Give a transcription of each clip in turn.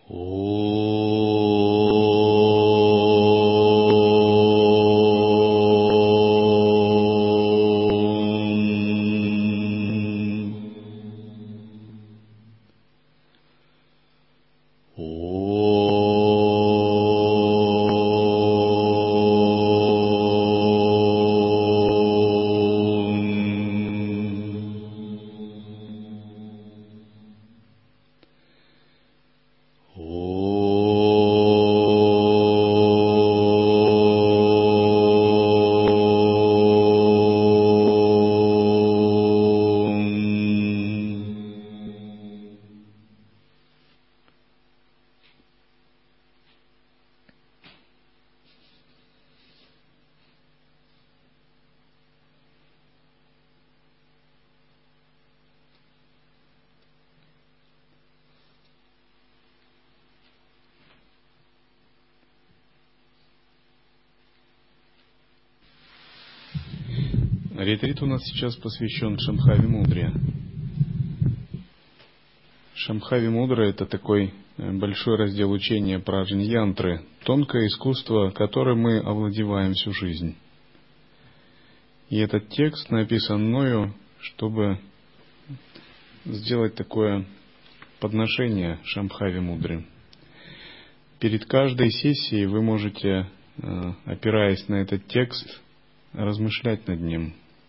Ретрит у нас сейчас посвящен Шамбхави Мудре. Шамбхави Мудра — это такой большой раздел учения про аджньянтры, тонкое искусство, которым мы овладеваем всю жизнь. И этот текст написан мною, чтобы сделать такое подношение Шамбхави Мудры. Перед каждой сессией вы можете, опираясь на этот текст, размышлять над ним.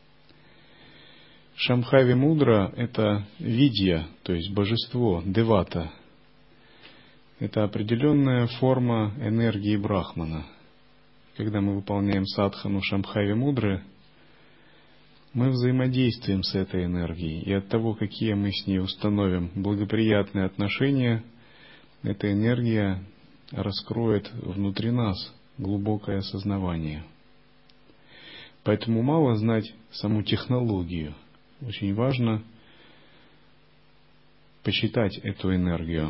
Шамбхави Мудра — это видья, то есть божество, девата. Это определенная форма энергии Брахмана. Когда мы выполняем садхану Шамбхави Мудры, мы взаимодействуем с этой энергией. И от того, какие мы с ней установим благоприятные отношения, эта энергия раскроет внутри нас глубокое осознавание. Поэтому мало знать саму технологию. Очень важно почитать эту энергию.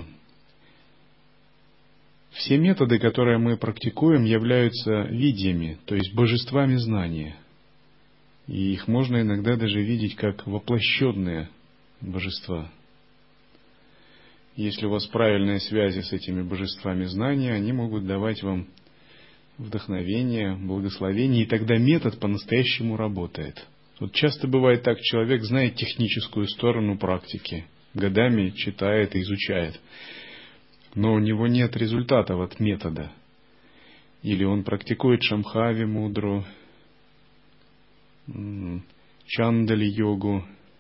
Все методы, которые мы практикуем, являются видьями, то есть божествами знания. И их можно иногда даже видеть как воплощенные божества. Если у вас правильные связи с этими божествами знания, они могут давать вам вдохновение, благословение, и тогда метод по-настоящему работает. Вот часто бывает так, человек знает техническую сторону практики, годами читает и изучает, но у него нет результатов от метода. Или он практикует Шамбхави Мудру, Чандали-йогу,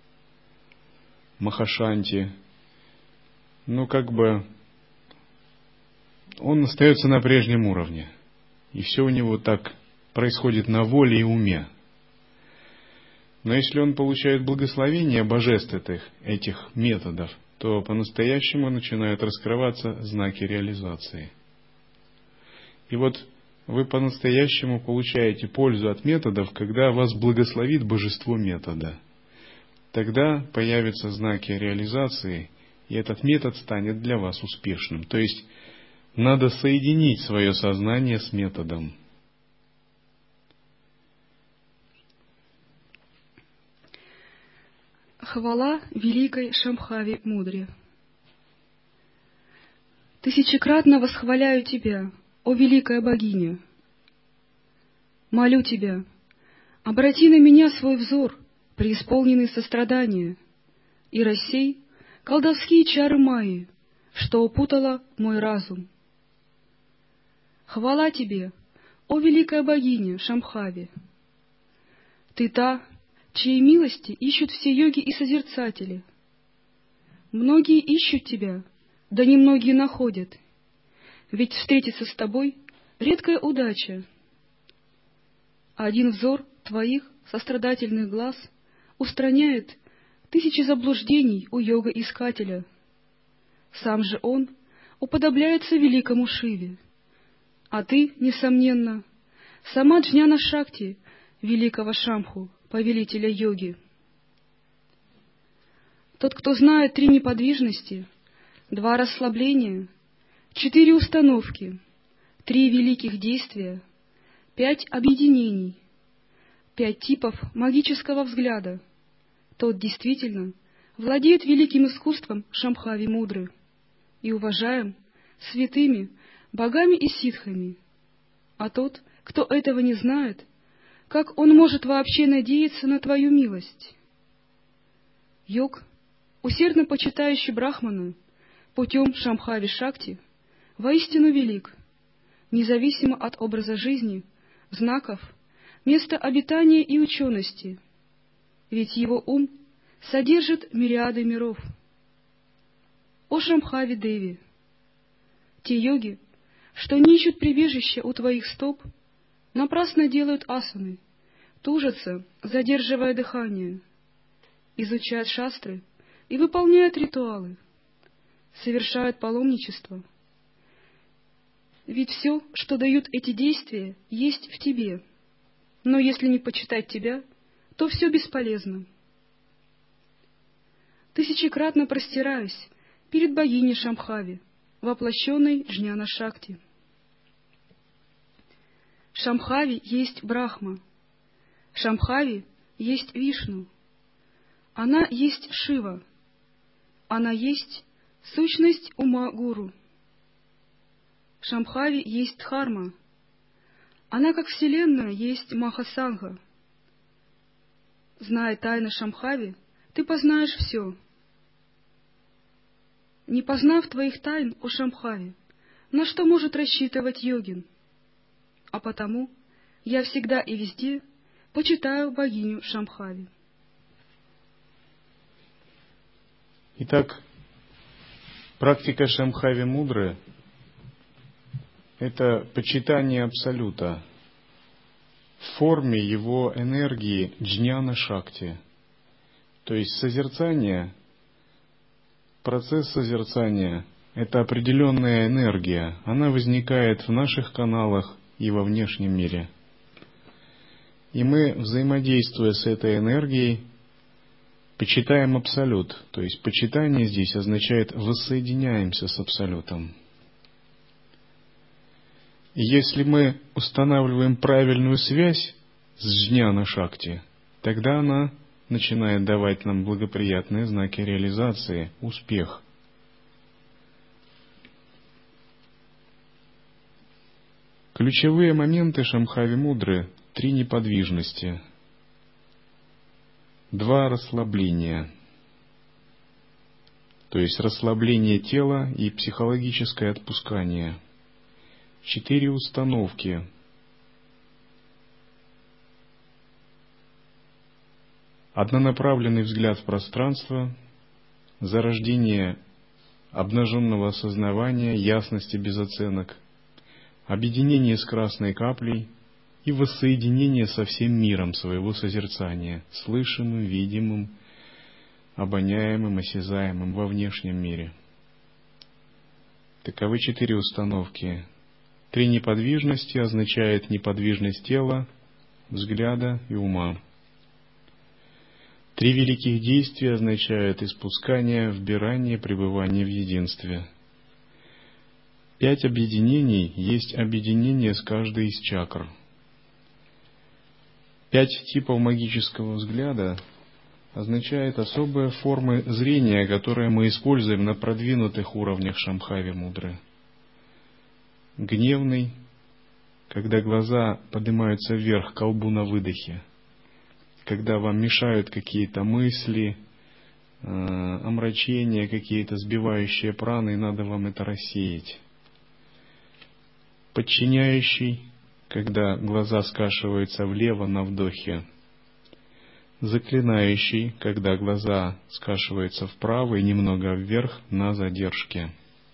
Махашанти, но он остается на прежнем уровне. И все у него так происходит на воле и уме. Но если он получает благословение божеств этих методов, то по-настоящему начинают раскрываться знаки реализации. И вот вы по-настоящему получаете пользу от методов, когда вас благословит божество метода. Тогда появятся знаки реализации, и этот метод станет для вас успешным. То есть надо соединить свое сознание с методом. Хвала великой Шамбхави Мудре. Тысячекратно восхваляю Тебя, о великая богиня. Молю Тебя, обрати на меня свой взор, преисполненный сострадания, и рассей колдовские чары Майи, что опутала мой разум. Хвала Тебе, о великая богиня Шамбхави. Ты та, чьей милости ищут все йоги и созерцатели. Многие ищут Тебя, да немногие находят, ведь встретиться с Тобой — редкая удача. Один взор Твоих сострадательных глаз устраняет тысячи заблуждений у йога-искателя. Сам же он уподобляется великому Шиве, а Ты, несомненно, сама Джняна Шакти, великого Шамбху, повелителя йоги. Тот, кто знает 3 неподвижности, 2 расслабления, 4 установки, 3 великих действия, 5 объединений, 5 типов магического взгляда, тот действительно владеет великим искусством Шамбхави Мудры и уважаем святыми, богами и ситхами. А тот, кто этого не знает, как он может вообще надеяться на твою милость? Йог, усердно почитающий Брахмана путем Шамбхави-шакти, воистину велик, независимо от образа жизни, знаков, места обитания и учености, ведь его ум содержит мириады миров. О Шамбхави-деви! Те йоги, что не ищут прибежища у твоих стоп, напрасно делают асаны, тужатся, задерживая дыхание, изучают шастры и выполняют ритуалы, совершают паломничество. Ведь все, что дают эти действия, есть в тебе. Но если не почитать тебя, то все бесполезно. Тысячекратно простираюсь перед богиней Шамбхави, воплощенной Джняна-шакти. Шамбхави есть Брахма. Шамбхави есть Вишну. Она есть Шива. Она есть сущность ума Гуру. Шамбхави есть Дхарма. Она, как Вселенная, есть Махасангха. Зная тайны Шамбхави, ты познаешь все. Не познав твоих тайн, о Шамбхави, на что может рассчитывать йогин? А потому я всегда и везде почитаю богиню Шамбхави. Итак, практика Шамбхави-мудры — это почитание Абсолюта в форме его энергии джняна-шакти, то есть созерцание, процесс созерцания — это определенная энергия, она возникает в наших каналах и во внешнем мире. И мы, взаимодействуя с этой энергией, почитаем Абсолют, то есть почитание здесь означает воссоединяемся с Абсолютом. И если мы устанавливаем правильную связь с джняна-шакти, тогда она начинает давать нам благоприятные знаки реализации, успех. Ключевые моменты Шамбхави-мудры — 3 неподвижности, 2 расслабления, то есть расслабление тела и психологическое отпускание, 4 установки, однонаправленный взгляд в пространство, зарождение обнаженного осознавания, ясности без оценок, объединение с красной каплей и воссоединение со всем миром своего созерцания, слышимым, видимым, обоняемым, осязаемым во внешнем мире. Таковы 4 установки. 3 неподвижности означает неподвижность тела, взгляда и ума. 3 великих действия означают испускание, вбирание, пребывание в единстве. 5 объединений есть объединение с каждой из чакр. 5 типов магического взгляда означает особые формы зрения, которые мы используем на продвинутых уровнях Шамбхави-мудры. Гневный, когда глаза поднимаются вверх к лбу на выдохе, когда вам мешают какие-то мысли, омрачения, какие-то сбивающие праны, и надо вам это рассеять. Подчиняющий, когда глаза скашиваются влево на вдохе. Заклинающий, когда глаза скашиваются вправо и немного вверх на задержке.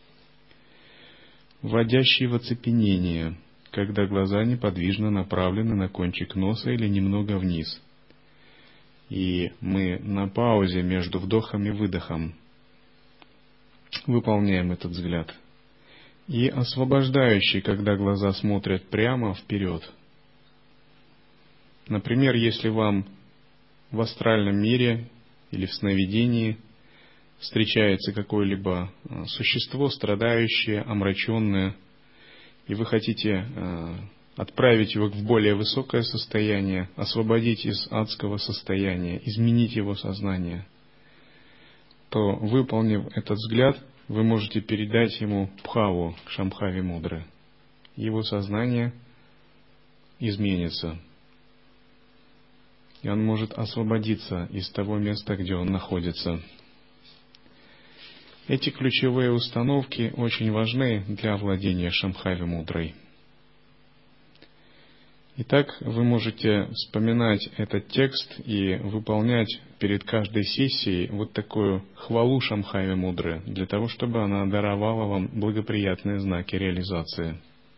Вводящий в оцепенение, когда глаза неподвижно направлены на кончик носа или немного вниз. И мы на паузе между вдохом и выдохом выполняем этот взгляд. И освобождающий, когда глаза смотрят прямо вперед. Например, если вам в астральном мире или в сновидении встречается какое-либо существо, страдающее, омраченное, и вы хотите отправить его в более высокое состояние, освободить из адского состояния, изменить его сознание, то, выполнив этот взгляд, вы можете передать ему бхаву Шамбхави Мудры. Его сознание изменится, и он может освободиться из того места, где он находится. Эти ключевые установки очень важны для овладения Шамбхави Мудрой. Итак, вы можете вспоминать этот текст и выполнять перед каждой сессией вот такую хвалу Шамбхави Мудры, для того, чтобы она даровала вам благоприятные знаки реализации.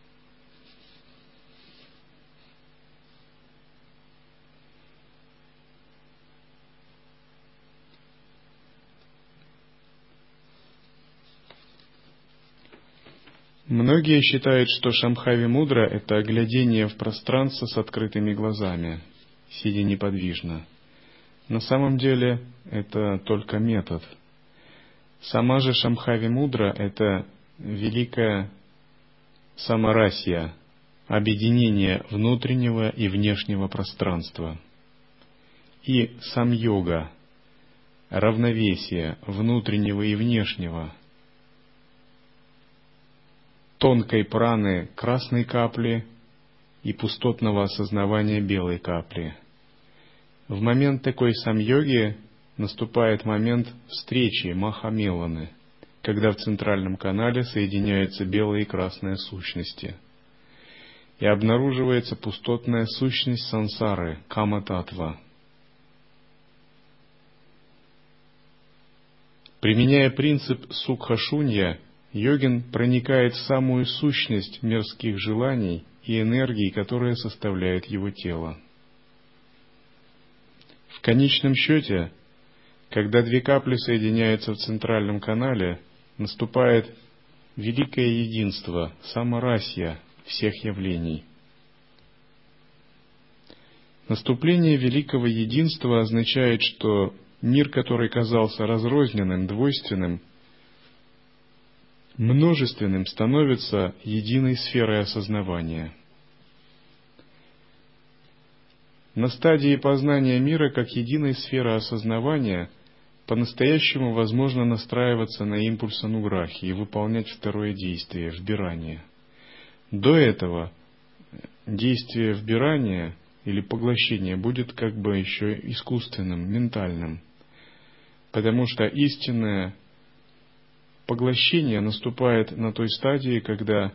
Многие считают, что Шамбхави Мудра — это глядение в пространство с открытыми глазами, сидя неподвижно. На самом деле это только метод. Сама же Шамбхави Мудра — это великая самарасья, объединение внутреннего и внешнего пространства. И самьога, равновесие внутреннего и внешнего, тонкой праны красной капли и пустотного осознавания белой капли. В момент такой самьоги наступает момент встречи Махамеланы, когда в центральном канале соединяются белые и красные сущности, и обнаруживается пустотная сущность сансары, кама-татва. Применяя принцип сукха-шунья, йогин проникает в самую сущность мирских желаний и энергий, которые составляют его тело. В конечном счете, когда две капли соединяются в центральном канале, наступает великое единство, самарасья всех явлений. Наступление великого единства означает, что мир, который казался разрозненным, двойственным, множественным, становится единой сферой осознавания. На стадии познания мира как единой сферы осознавания по-настоящему возможно настраиваться на импульс ануграхи и выполнять второе действие — вбирание. До этого действие вбирания или поглощения будет как бы еще искусственным, ментальным, потому что истинное поглощение наступает на той стадии, когда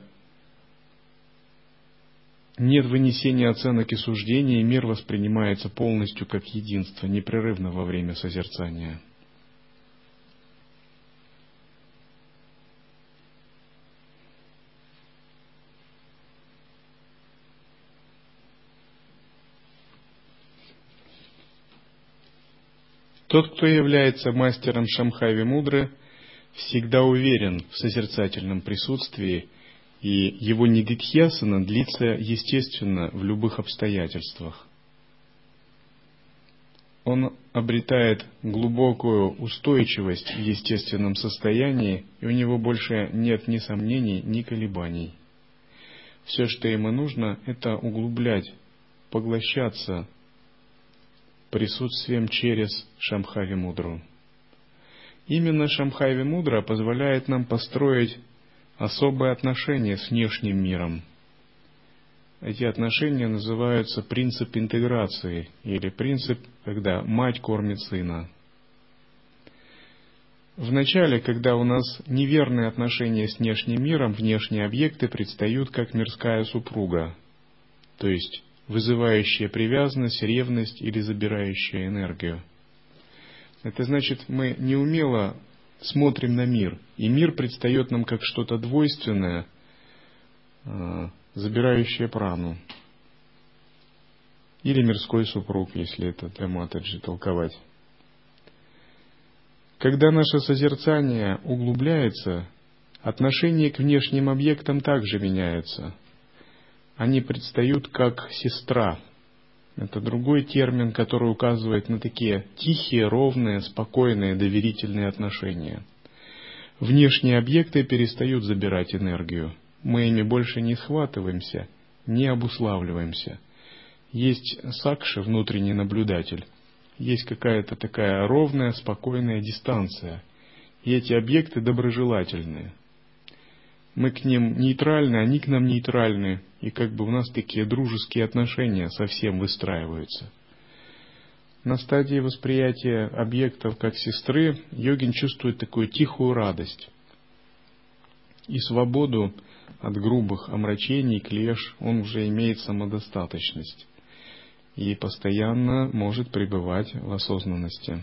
нет вынесения оценок и суждений, и мир воспринимается полностью как единство, непрерывно во время созерцания. Тот, кто является мастером Шамбхави Мудры, всегда уверен в созерцательном присутствии, и его нидидхьясана длится естественно в любых обстоятельствах. Он обретает глубокую устойчивость в естественном состоянии, и у него больше нет ни сомнений, ни колебаний. Все, что ему нужно, это углублять, поглощаться присутствием через Шамбхави Мудру. Именно Шамбхави Мудра позволяет нам построить особые отношения с внешним миром. Эти отношения называются принцип интеграции, или принцип, когда мать кормит сына. Вначале, когда у нас неверные отношения с внешним миром, внешние объекты предстают как мирская супруга, то есть вызывающая привязанность, ревность или забирающая энергию. Это значит, мы неумело смотрим на мир, и мир предстает нам как что-то двойственное, забирающее прану. Или мирской супруг, если это для Матаджи толковать. Когда наше созерцание углубляется, отношение к внешним объектам также меняется. Они предстают как сестра. Это другой термин, который указывает на такие тихие, ровные, спокойные, доверительные отношения. Внешние объекты перестают забирать энергию. Мы ими больше не схватываемся, не обуславливаемся. Есть сакши, внутренний наблюдатель. Есть какая-то такая ровная, спокойная дистанция. и эти объекты доброжелательные. Мы к ним нейтральны, они к нам нейтральны, и как бы у нас такие дружеские отношения совсем выстраиваются. На стадии восприятия объектов как сестры йогин чувствует такую тихую радость и свободу от грубых омрачений, клеш. Он уже имеет самодостаточность и постоянно может пребывать в осознанности.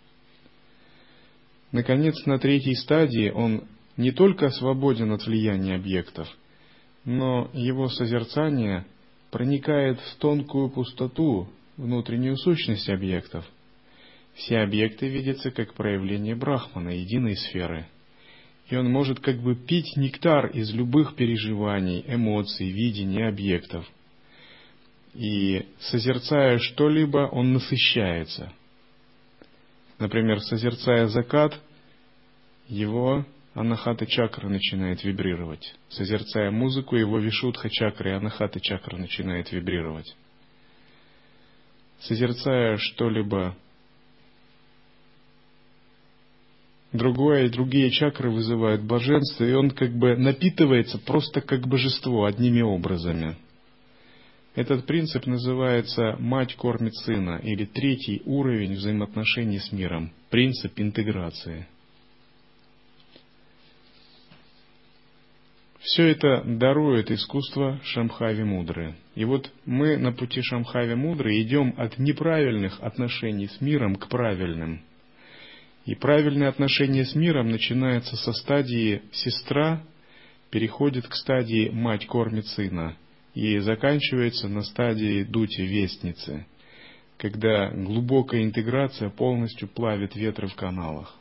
Наконец, на третьей стадии он не только свободен от влияния объектов, но его созерцание проникает в тонкую пустоту, внутреннюю сущность объектов. Все объекты видятся как проявление Брахмана, единой сферы. И он может как бы пить нектар из любых переживаний, эмоций, видений объектов. И созерцая что-либо, он насыщается. Например, созерцая закат, его анахата чакра начинает вибрировать. Созерцая музыку, его вишудха чакра и анахата чакра начинает вибрировать. Созерцая что-либо другое, и другие чакры вызывают блаженство, и он как бы напитывается просто как божество одними образами. Этот принцип называется «мать кормит сына» или третий уровень взаимоотношений с миром, принцип интеграции. Все это дарует искусство Шамбхави Мудры. И вот мы на пути Шамбхави Мудры идем от неправильных отношений с миром к правильным. И правильное отношение с миром начинается со стадии «сестра», переходит к стадии «мать кормит сына» и заканчивается на стадии «дути вестницы», когда глубокая интеграция полностью плавит ветры в каналах.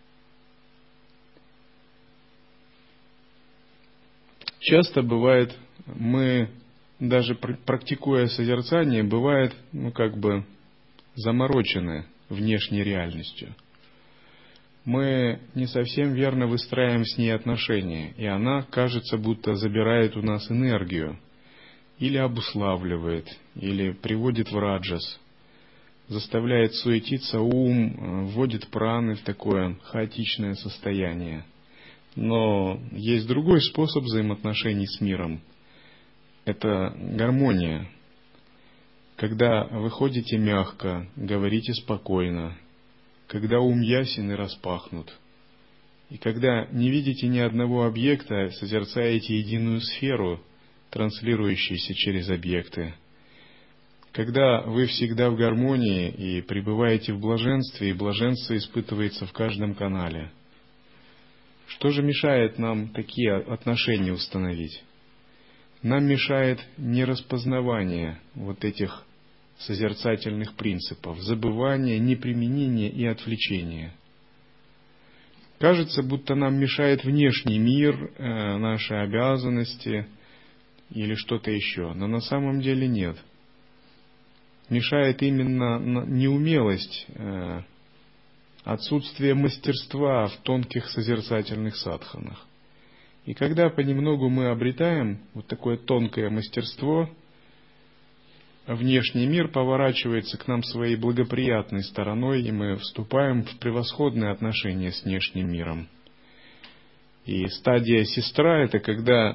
Часто бывает, мы, даже практикуя созерцание, бывает, заморочены внешней реальностью. Мы не совсем верно выстраиваем с ней отношения, и она, кажется, будто забирает у нас энергию, или обуславливает, или приводит в раджас, заставляет суетиться ум, вводит праны в такое хаотичное состояние. Но есть другой способ взаимоотношений с миром. Это гармония. Когда вы ходите мягко, говорите спокойно, когда ум ясен и распахнут, и когда не видите ни одного объекта, созерцаете единую сферу, транслирующуюся через объекты, когда вы всегда в гармонии и пребываете в блаженстве, и блаженство испытывается в каждом канале. Что же мешает нам такие отношения установить? Нам мешает нераспознавание вот этих созерцательных принципов, забывание, неприменение и отвлечение. Кажется, будто нам мешает внешний мир, наши обязанности или что-то еще, но на самом деле нет. Мешает именно неумелость, отсутствие мастерства в тонких созерцательных садханах. И когда понемногу мы обретаем вот такое тонкое мастерство, внешний мир поворачивается к нам своей благоприятной стороной, и мы вступаем в превосходные отношения с внешним миром. И стадия сестра — это когда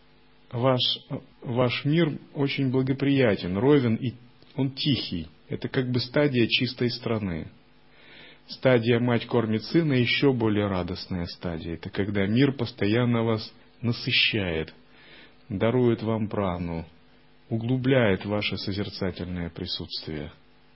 ваш мир очень благоприятен, ровен, и он тихий. Это как бы стадия чистой страны. Стадия «мать кормит сына» еще более радостная стадия. Это когда мир постоянно вас насыщает, дарует вам прану, углубляет ваше созерцательное присутствие.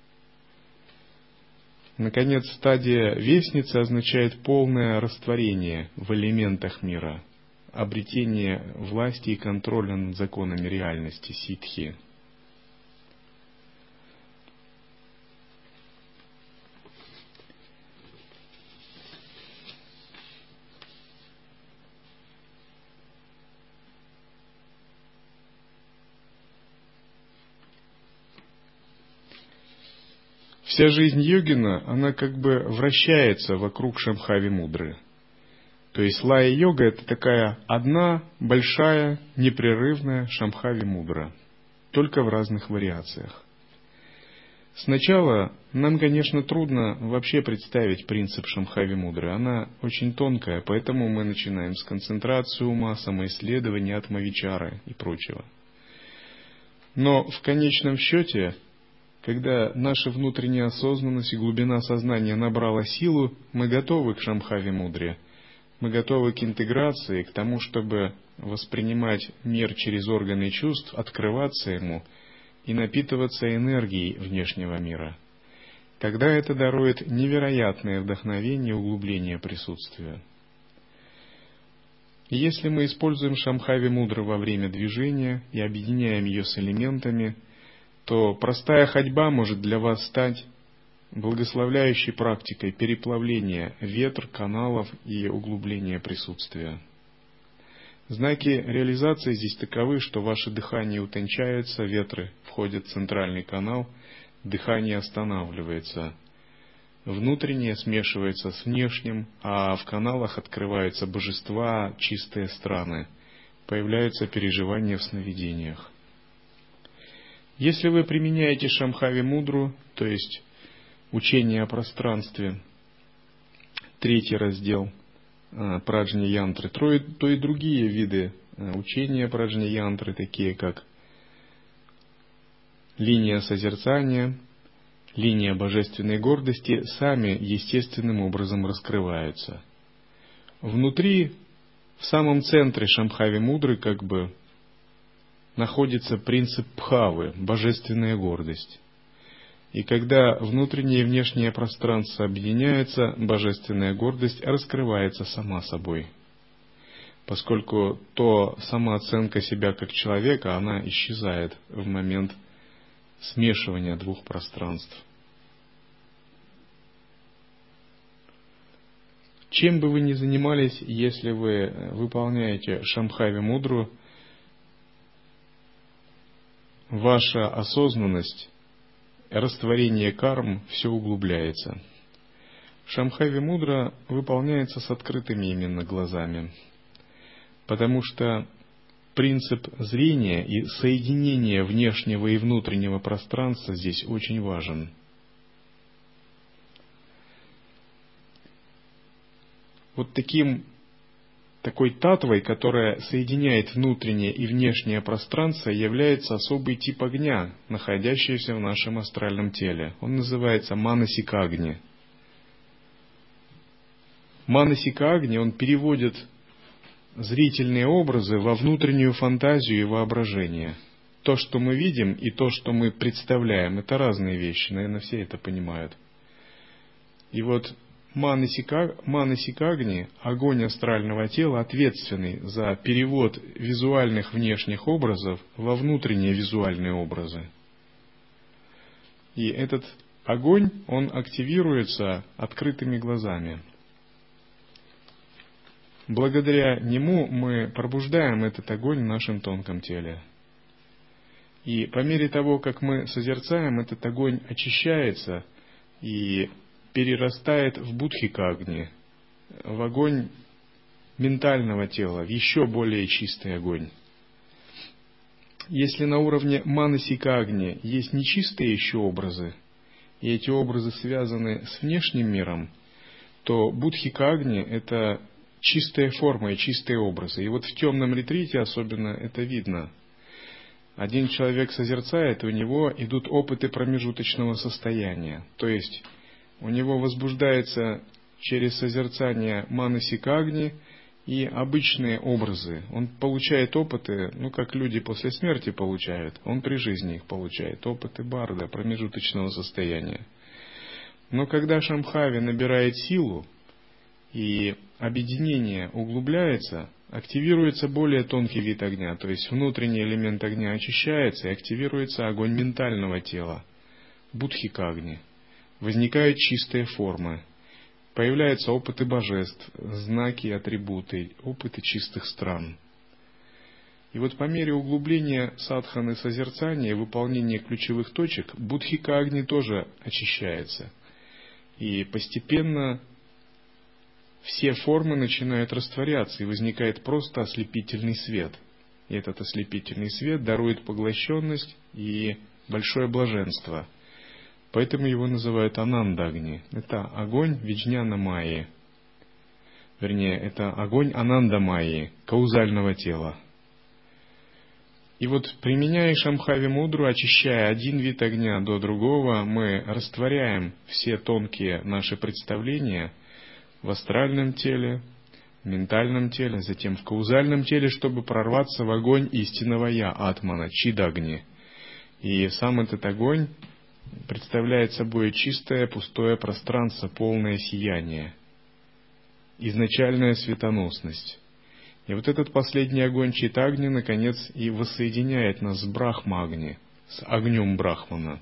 Наконец, стадия вестницы означает полное растворение в элементах мира, обретение власти и контроля над законами реальности, ситхи. Вся жизнь йогина, она как бы вращается вокруг Шамбхави Мудры. То есть лая-йога — это такая одна большая, непрерывная Шамбхави Мудра, только в разных вариациях. Сначала нам, конечно, трудно вообще представить принцип Шамбхави-мудры. Она очень тонкая, поэтому мы начинаем с концентрации ума, самоисследования, атма-вичары и прочего. Но в конечном счете, когда наша внутренняя осознанность и глубина сознания набрала силу, мы готовы к Шамбхави-мудре. Мы готовы к интеграции, к тому, чтобы воспринимать мир через органы чувств, открываться ему и напитываться энергией внешнего мира. Тогда это дарует невероятное вдохновение и углубление присутствия. И если мы используем Шамбхави-мудру во время движения и объединяем ее с элементами, то простая ходьба может для вас стать благословляющей практикой переплавления ветр, каналов и углубления присутствия. Знаки реализации здесь таковы, что ваше дыхание утончается, ветры входят в центральный канал, дыхание останавливается, внутреннее смешивается с внешним, а в каналах открываются божества, чистые страны, появляются переживания в сновидениях. Если вы применяете Шамбхави-мудру, то есть учение о пространстве, 3 раздел праджня-янтры, то и другие виды учения праджня-янтры, такие как линия созерцания, линия божественной гордости, сами естественным образом раскрываются. Внутри, в самом центре Шамбхави-мудры, находится принцип Бхавы, божественная гордость. И когда внутреннее и внешнее пространство объединяются, божественная гордость раскрывается сама собой. Поскольку самооценка себя как человека, она исчезает в момент смешивания двух пространств. Чем бы вы ни занимались, если вы выполняете Шамбхави-мудру, ваша осознанность, растворение карм все углубляется. Шамбхави-мудра выполняется с открытыми именно глазами, потому что принцип зрения и соединения внешнего и внутреннего пространства здесь очень важен. Такой татвой, которая соединяет внутреннее и внешнее пространство, является особый тип огня, находящийся в нашем астральном теле. Он называется манасика-агни. Манасика-агни, он переводит зрительные образы во внутреннюю фантазию и воображение. То, что мы видим, и то, что мы представляем, это разные вещи, наверное, все это понимают. И вот Манасика-агни, огонь астрального тела, ответственный за перевод визуальных внешних образов во внутренние визуальные образы. И этот огонь, он активируется открытыми глазами. Благодаря нему мы пробуждаем этот огонь в нашем тонком теле. И по мере того, как мы созерцаем, этот огонь очищается и перерастает в будхика-агни, в огонь ментального тела, в еще более чистый огонь. Если на уровне манасика-агни есть нечистые еще образы, и эти образы связаны с внешним миром, то будхика-агни — это чистая форма и чистые образы. И вот в темном ретрите особенно это видно. Один человек созерцает, у него идут опыты промежуточного состояния, то есть у него возбуждается через созерцание манасика-агни и обычные образы. Он получает опыты, как люди после смерти получают. Он при жизни их получает. Опыты барда, промежуточного состояния. Но когда Шамбхави набирает силу и объединение углубляется, активируется более тонкий вид огня, то есть внутренний элемент огня очищается и активируется огонь ментального тела, будхика-агни. Возникают чистые формы, появляются опыты божеств, знаки, атрибуты, опыты чистых стран. И вот по мере углубления садханы созерцания и выполнения ключевых точек, будхика-агни тоже очищается. И постепенно все формы начинают растворяться, и возникает просто ослепительный свет. И этот ослепительный свет дарует поглощенность и большое блаженство. Поэтому его называют Анандагни. Это огонь Виджняна Майи. Вернее, это огонь Ананда Майи, каузального тела. И вот, применяя Шамбхави мудру, очищая один вид огня до другого, мы растворяем все тонкие наши представления в астральном теле, в ментальном теле, затем в каузальном теле, чтобы прорваться в огонь истинного Я, Атмана, Чидагни. И сам этот огонь представляет собой чистое, пустое пространство, полное сияние, изначальная светоносность. И вот этот последний огонь Читагни, наконец, и воссоединяет нас с Брахма-Агни, с огнем Брахмана.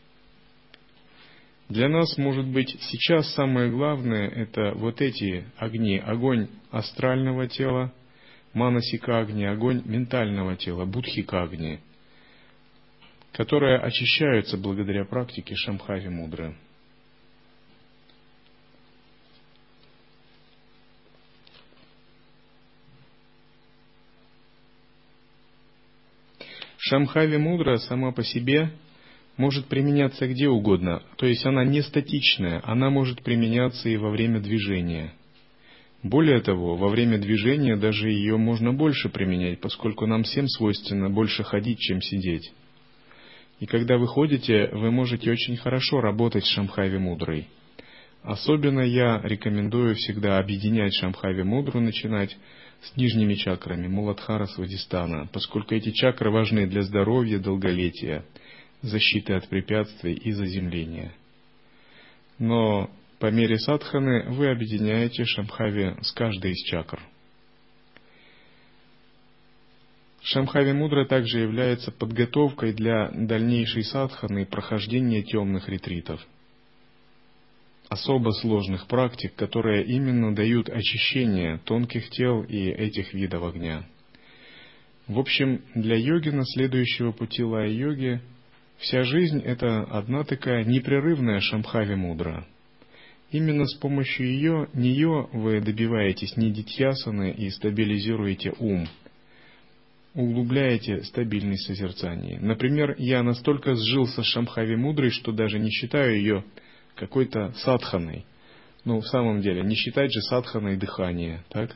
Для нас, может быть, сейчас самое главное — это вот эти огни. Огонь астрального тела, Манасика-Агни, огонь ментального тела, Будхика-Агни, которые очищаются благодаря практике Шамбхави мудры. Шамбхави мудра сама по себе может применяться где угодно, то есть она не статичная, она может применяться и во время движения. Более того, во время движения даже ее можно больше применять, поскольку нам всем свойственно больше ходить, чем сидеть. И когда вы ходите, вы можете очень хорошо работать с Шамбхави мудрой. Особенно я рекомендую всегда объединять Шамбхави мудру, начинать с нижними чакрами Муладхара, Свадистана, поскольку эти чакры важны для здоровья, долголетия, защиты от препятствий и заземления. Но по мере садханы вы объединяете Шамбхави с каждой из чакр. Шамбхави мудра также является подготовкой для дальнейшей садханы и прохождения темных ретритов, особо сложных практик, которые именно дают очищение тонких тел и этих видов огня. В общем, для йогина, следующего пути лая-йоги, вся жизнь — это одна такая непрерывная Шамбхави мудра. Именно с помощью нее вы добиваетесь нидитьясаны и стабилизируете ум, углубляете стабильность созерцания. Например, я настолько сжился с Шамбхави мудрой, что даже не считаю ее какой-то садханой. В самом деле, не считать же садханой дыхание, так?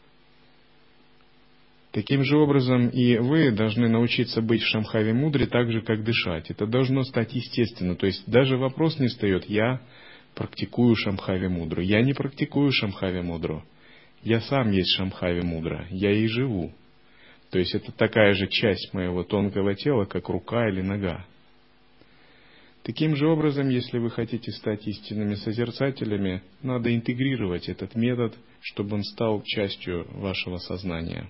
Таким же образом и вы должны научиться быть в Шамбхави мудре так же, как дышать. Это должно стать естественно. То есть даже вопрос не встает: я практикую Шамбхави мудру. Я не практикую Шамбхави мудру. Я сам есть Шамбхави мудра. Я ей живу. То есть это такая же часть моего тонкого тела, как рука или нога. Таким же образом, если вы хотите стать истинными созерцателями, надо интегрировать этот метод, чтобы он стал частью вашего сознания.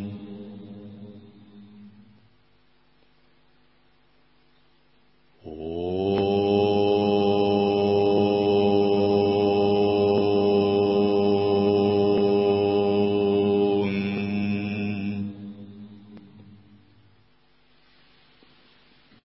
Oh.